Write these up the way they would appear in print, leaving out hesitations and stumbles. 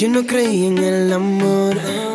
Yo no creí en el amor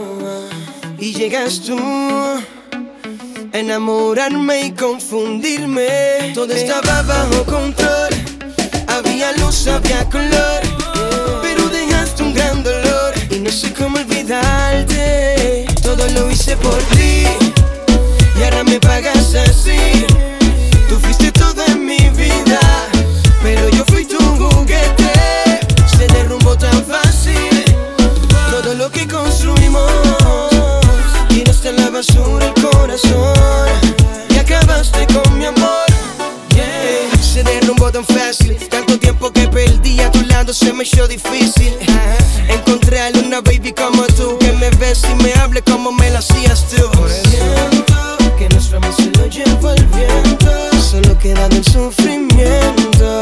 y llegas tú a enamorarme y confundirme. Todo estaba bajo control, había luz, había color, pero dejaste un gran dolor y no sé cómo olvidarte. Todo lo hice por ti y ahora me pagas así. Tú fuiste todo en mi vida, pero yo fui tu juguete. Se derrumbó tan fácil todo lo que construimos, tiraste a la basura el corazón y acabaste con mi amor. Yeah. Se derrumbó tan fácil, tanto tiempo que perdí a tu lado se me hizo difícil. Encontré a una baby como tú, que me ves y me hable como me lo hacías tú. Siento que nuestro amor se lo llevó el viento, solo queda del sufrimiento.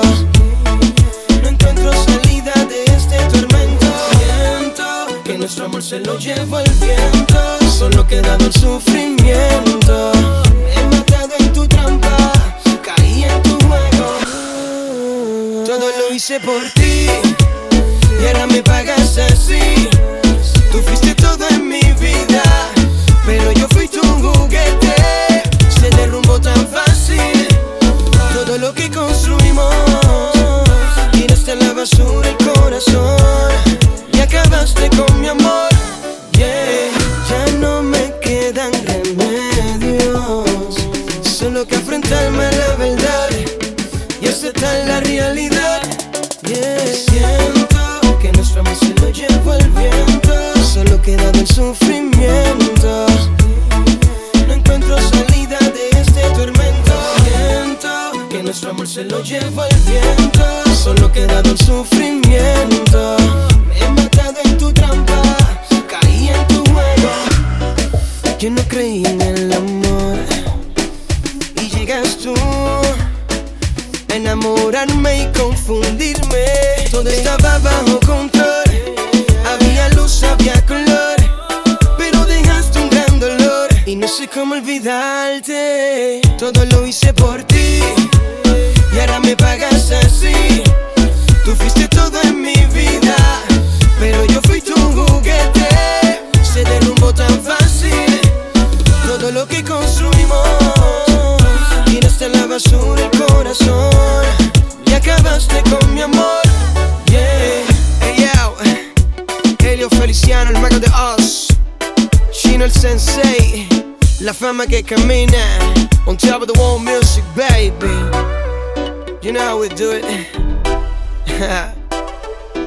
No encuentro salida de este tormento. Siento que nuestro amor se lo llevó el viento, solo queda del sufrimiento. Me he matado en tu trampa, caí en tu juego. Todo lo hice por ti y ahora me pagas así. Tú fuiste todo en mi vida, pero yo fui tu juguete. Se derrumbó tan fácil todo lo que construimos, tiraste a la basura el corazón y acabaste con mi amor. Yeah. Ya no me quedan remedios, solo que enfrentarme a la verdad y aceptar la realidad. Yeah. Siento que nuestro amor se lo llevó el viento, solo queda del sufrimiento. No encuentro salida de este tormento. Siento que nuestro amor se lo llevó el viento, solo queda del sufrimiento. Me he matado en tu trampa, caí en tu juego. Yo no creí en el amor y llegas tú a enamorarme y confundirme. Todo estaba bajo control, había luz, había color, pero dejaste un gran dolor y no sé cómo olvidarte. Todo lo hice por ti y ahora me pagas así. Tú fuiste todo en mi vida, pero yo fui tu juguete. Se derrumbó tan fácil todo lo que construimos, tiraste a la basura el corazón y acabaste con mi amor. Yeah. Hey yo, Helio Feliciano, el mago de Oz, Chino el sensei, la fama que camina on top of the world music, baby. You know how we do it.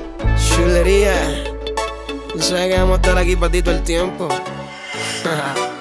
Chulería. Tú sabes que vamos a estar aquí para ti todo el tiempo.